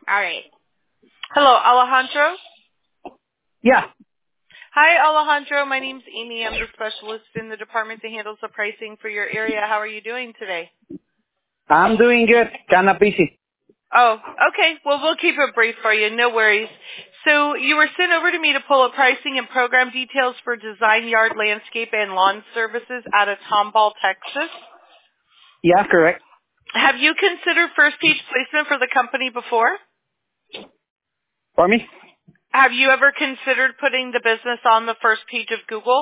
All right. Hello, Alejandro. Yeah, Hi, Alejandro. My name's Amy. I'm the specialist in the department that handles the pricing for your area. How are you doing today? I'm doing good. Kinda busy. Oh, okay. Well, we'll keep it brief for you. No worries. So you were sent over to me to pull up pricing and program details for design, yard, landscape, and lawn services out of Tomball, Texas. Yeah, correct. Have you considered first page placement for the company before? For me? Have you ever considered putting the business on the first page of Google?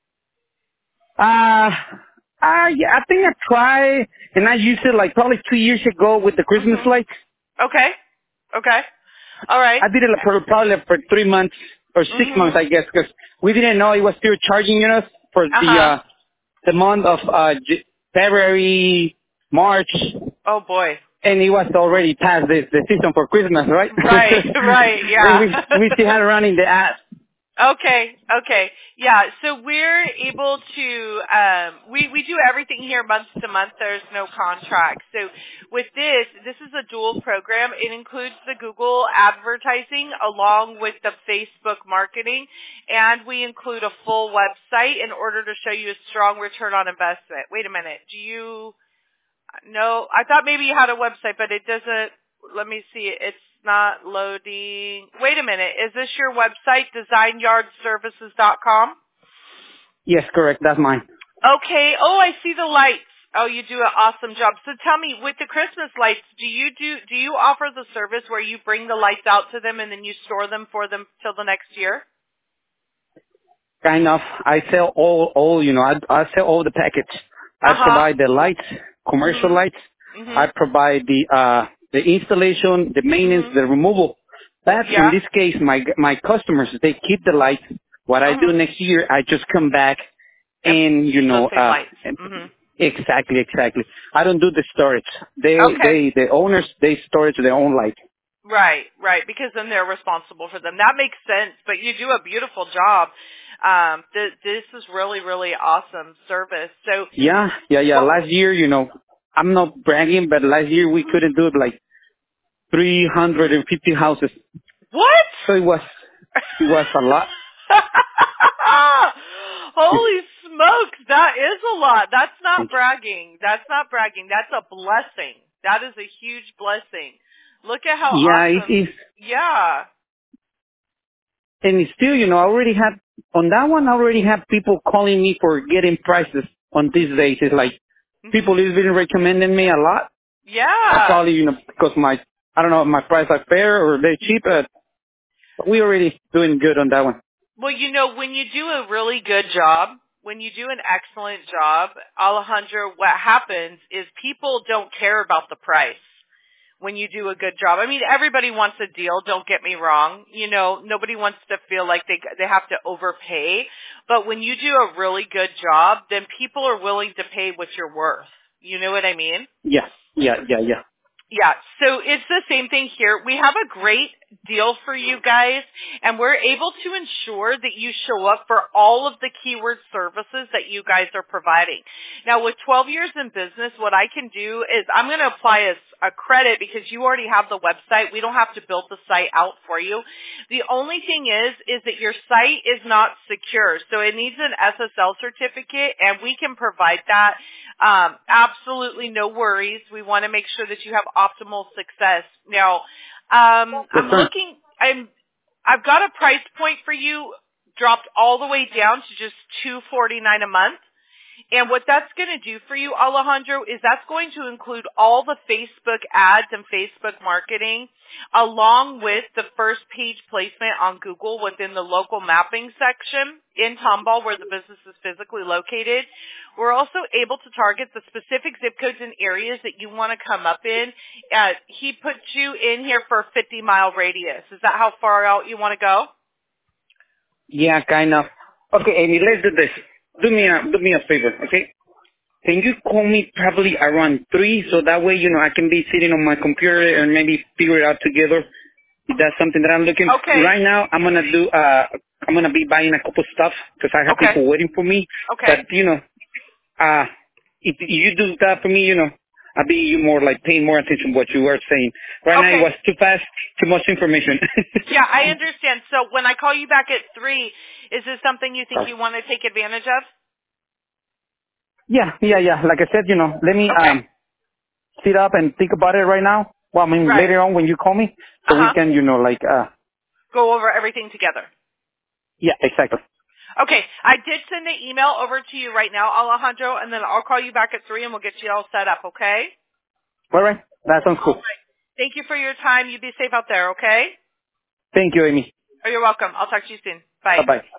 Yeah, I think I tried, and I used it like probably 2 years ago with the Christmas Mm-hmm. lights. Okay. Okay. All right. I did it like for probably for 3 months or 6 months, Mhm. I guess, because we didn't know it was still charging us for Uh-huh. the month of February, March, Oh boy. and it was already past the season for Christmas, right? Right, right, And yeah. we still had running the ad. Okay, okay. Yeah, so we're able to we do everything here month to month. There's no contract. So with this is a dual program. It includes the Google advertising along with the Facebook marketing, and we include a full website in order to show you a strong return on investment. Wait a minute. Do you No, I thought maybe you had a website, but it doesn't. Let me see. It's not loading. Wait a minute. Is this your website, designyardservices.com? Yes, correct. That's mine. Okay. Oh, I see the lights. Oh, you do an awesome job. So tell me, with the Christmas lights, do you offer the service where you bring the lights out to them and then you store them for them till the next year? Kind of. I sell all, I sell all the package. I Uh-huh. provide the lights, commercial Mhm. lights. I Mhm. provide the installation, the maintenance, Mhm. the removal. But in Yeah. this case, my customers, they keep the lights. What I do Mhm. next year, I just come back And and, use those same lights. Mhm. exactly. I don't do the storage. Okay. The owners, they storage their own lights. Right, right, because then they're responsible for them. That makes sense, but you do a beautiful job. This is really, really awesome service. So, Yeah. what? Last year, I'm not bragging, but last year we couldn't do it like 350 houses. What? So it was a lot. Holy smokes, that is a lot. That's not bragging. That's not bragging. That's a blessing. That is a huge blessing. Look at how Yeah, it awesome. is. Yeah. And it's still, I already have, on that one, I already have people calling me for getting prices on these days. It's like, people Mhm. have been recommending me a lot. Yeah. Probably, because I don't know if my price are fair or they're cheap, but we already doing good on that one. Well, when you do a really good job, when you do an excellent job, Alejandro, what happens is people don't care about the price when you do a good job. I mean, everybody wants a deal, don't get me wrong. Nobody wants to feel like they have to overpay. But when you do a really good job, then people are willing to pay what you're worth. You know what I mean? Yeah. Yeah, so it's the same thing here. We have a great deal for you guys, and we're able to ensure that you show up for all of the keyword services that you guys are providing. Now, with 12 years in business, what I can do is I'm going to apply a credit because you already have the website. We don't have to build the site out for you. The only thing is that your site is not secure, so it needs an SSL certificate, and we can provide that. Absolutely no worries. We want to make sure that you have optimal success. Now, Yes, I'm sir. looking. I've got a price point for you dropped all the way down to just $249 a month. And what that's going to do for you, Alejandro, is that's going to include all the Facebook ads and Facebook marketing, along with the first page placement on Google within the local mapping section in Tomball, where the business is physically located. We're also able to target the specific zip codes and areas that you want to come up in. He put you in here for a 50-mile radius. Is that how far out you want to go? Yeah, kind of. Okay, Amy, let's do this. Do me a favor, okay? Can you call me probably around 3 so that way, I can be sitting on my computer and maybe figure it out together if that's something that I'm looking. Okay. Right now, I'm gonna be buying a couple stuff because I have Okay. people waiting for me. Okay. But, if you do that for me, I'll be more like paying more attention to what you were saying. Right now it was too fast, too much information. Yeah, I understand. So when I call you back at 3, is this something you think you want to take advantage of? Yeah. Like I said, let me sit up and think about it right now. Well, I mean, later on when you call me, so we can, go over everything together. yeah, exactly. Okay, I did send an email over to you right now, Alejandro, and then I'll call you back at 3 and we'll get you all set up, okay? All right. That sounds cool. All right. Thank you for your time. You be safe out there, okay? Thank you, Amy. Oh, you're welcome. I'll talk to you soon. Bye. Bye-bye.